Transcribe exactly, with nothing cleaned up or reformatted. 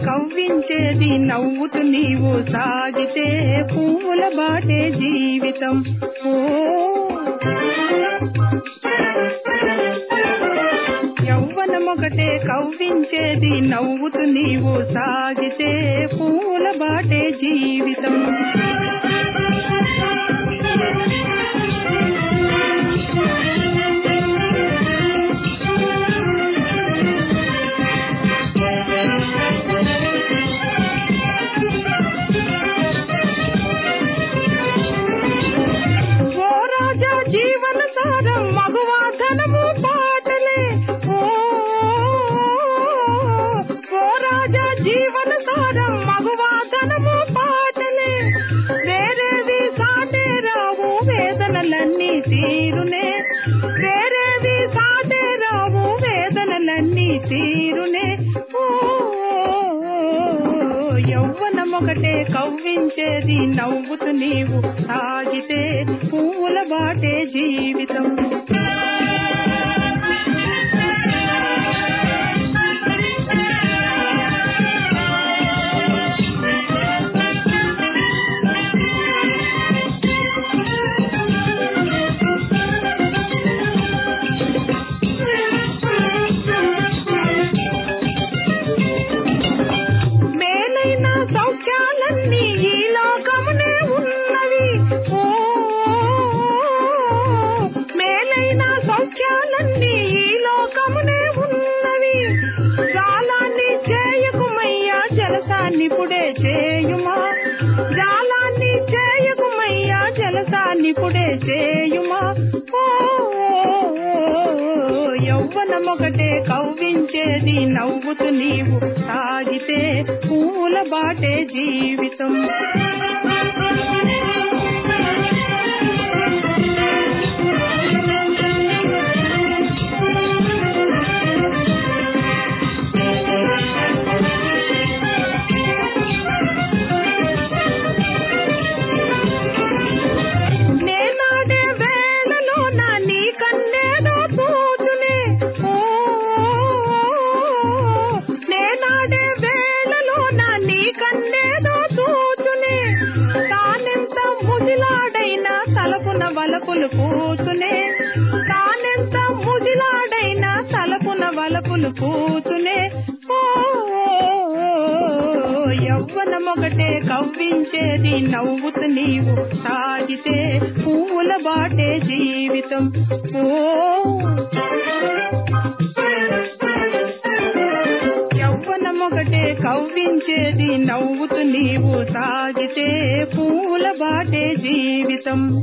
కవ్వించేది నవ్వుతూ నీవు సాగితే పూల బాటే జీవితం. ఓ యవ్వనమొకటే కవ్వించేది నవ్వుతూ నీవు సాగితే పూల బాటే జీవితం. తీరునే వేరేవి సాటే రావు వేదనలన్నీ తీరునే. ఓ యవ్వనమొకటే కవ్వించేది నవ్వుతూ నీవు సాగితే పూల బాటే జీవితం. నిపుడే చేయుమా జాలాన్ని చేయకుమయ్యా జలసాన్నిపుడే చేయుమా. ఓ యవ్వనమొకటే కవ్వించేది నవ్వుతూ నీవు సాగితే పూల బాటే జీవితం. వలపులు పూతునే తానెంత ముదిలాడైనా తలపున వలపులు పూతునే. ఓ యవ్వనమొకటే కవ్వించేది నవ్వుతూ నీవు సాగితే పూల బాటే జీవితం. ఓ యవ్వనమొకటే కవ్వించేది నవ్వుతూ నీవు సాగితే పూల బాటే జీవితం.